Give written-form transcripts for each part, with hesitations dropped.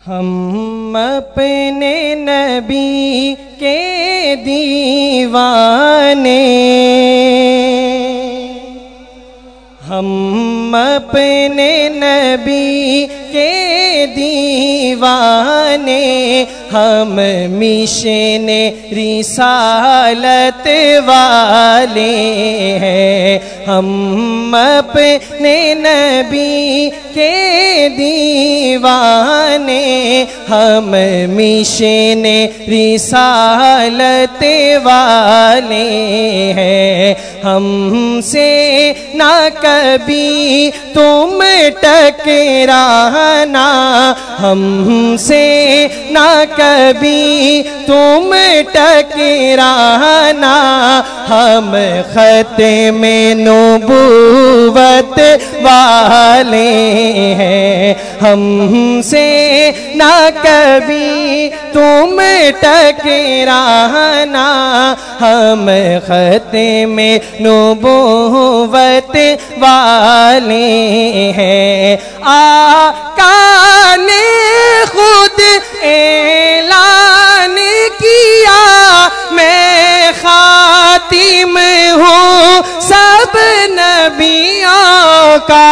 ہم اپنے نبی کے دیوانے، ہم اپنے نبی کے دیوانے، ہم مشن رسالت والے ہیں، ہم اپنے نبی کے دیوانے، ہم مشن رسالت والے ہیں، ہم سے نہ کبھی تم ٹکرانا، ہم سے نہ کبھی تم ٹکرانا، ہم ختم نبوت والے ہیں، ہم سے نہ کبھی تم ٹکرانا، ہم ختم نبوت والے ہیں۔ آقا نے خود اعلان کیا، میں خاتم ہوں سب نبیوں کا،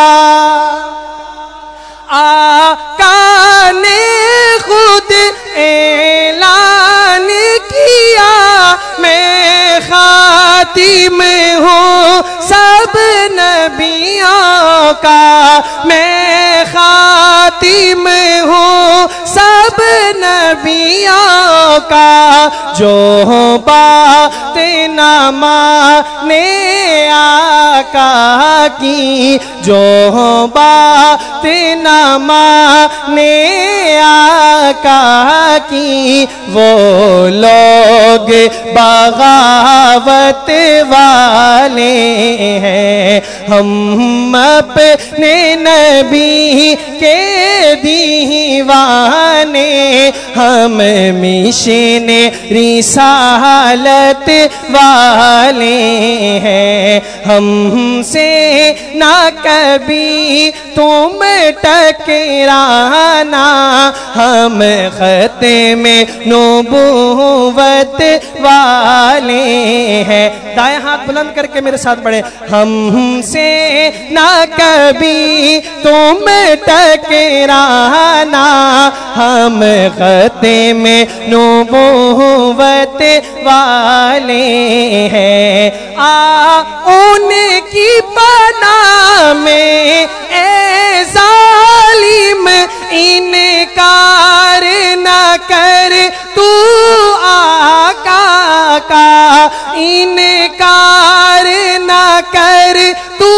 آقا نے خود اعلان کیا، میں خاتم ہوں سب نبیوں کا، میں خاتم ہوں سب نبیوں کا، جو بات نہ مانے آقا کی، جو بات نہ مانے آقا کی، وہ لوگ بغاوت والے ہیں، ہم اپنے نبی کے دیوانے، ہم مشن رسالت والے ہیں، ہم سے نہ کبھی تم ٹکرانا، ہم ختم نبوت والے ہیں۔ دائیں ہاتھ بلند کر کے میرے ساتھ پڑھیں، ہم سے نہ کبھی تم ٹکرانا، ہم ختم نبوت والے ہیں۔ ان کی پناہ میں اے ظالم انکار نہ کر، تو آقا کا انکار نہ کر، تو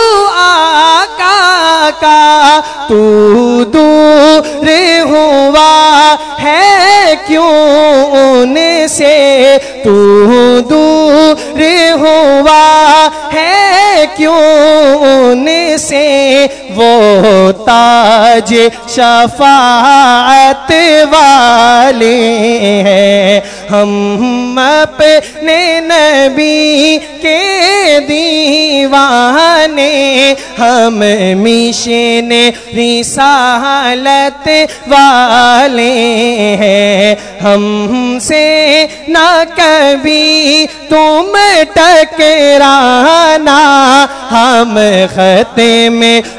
آقا کا، تو دور ہوا ہے کیوں ان سے، تو دور ہوا ہے کیوں ان سے، وہ تاج شفاعت والے ہیں، ہم اپنے نبی کے دیوانے، ہم مشن رسالت والے ہیں، ہم سے نہ کبھی تم ٹکرانا، ہم ختم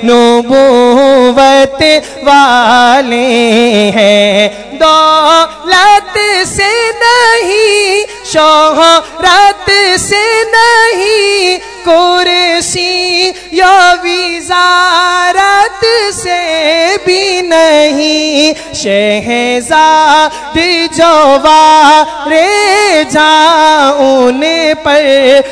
نبوت والے ہیں۔ دولت سے نہیں، شہرت سے نہیں، کرسی یا وزارت سے بھی نہیں، شہزاد جو وارے جاؤن پر،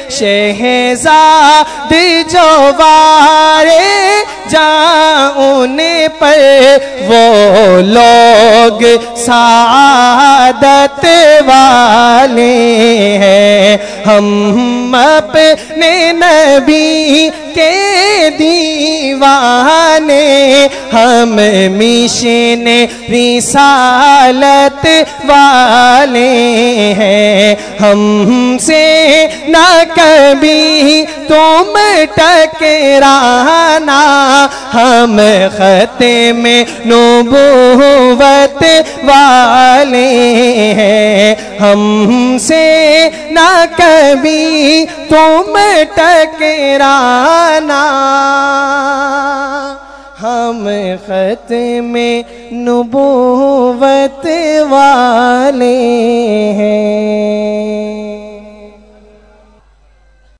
شہزاد جو وارے جاؤن پر، وہ لوگ سعادت والے ہیں، ہم اپنے نبی کے دیوانے، ہم مشن رسالت والے ہیں، ہم سے نہ کبھی تم ٹکرانا، ہم ختم نبوت نبوت والے ہیں، ہم سے نہ کبھی تم ٹکرانا، ہم ختم نبوت والے ہیں۔